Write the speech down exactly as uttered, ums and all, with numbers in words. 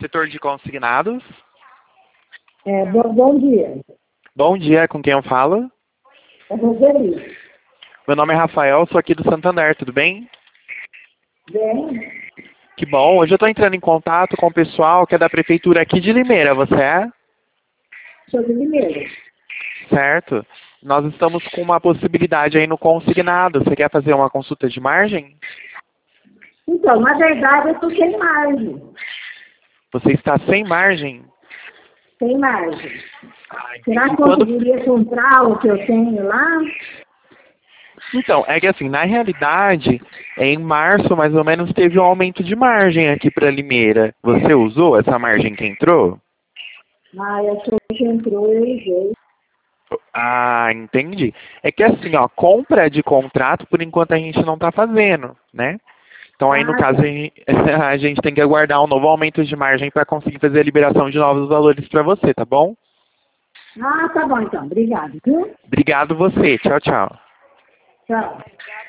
Setor de consignados. É, bom, bom dia. Bom dia, com quem eu falo? É Roseli. Meu nome é Rafael, sou aqui do Santander, tudo bem? Bem, Que bom, hoje eu estou entrando em contato com o pessoal que é da prefeitura aqui de Limeira, você é? sou de Limeira. Certo. Nós estamos com uma possibilidade aí no consignado, você quer fazer uma consulta de margem? Então, na verdade, eu estou sem margem. Você está sem margem? Sem margem. Ah, Será entendi. que Quando... conseguiria comprar o que eu tenho lá? Então, é que assim, na realidade, em março, mais ou menos, teve um aumento de margem aqui para Limeira. Você usou essa margem que entrou? Ah, eu sou que entrou, eu usei. Ah, entendi. É que assim, ó, compra de contrato, por enquanto a gente não está fazendo, né? Então aí no Ah, caso tá. a gente, a gente tem que aguardar um novo aumento de margem para conseguir fazer a liberação de novos valores para você, tá bom? Ah, tá bom então. Obrigado, viu? Obrigado você. Tchau, tchau. Tchau.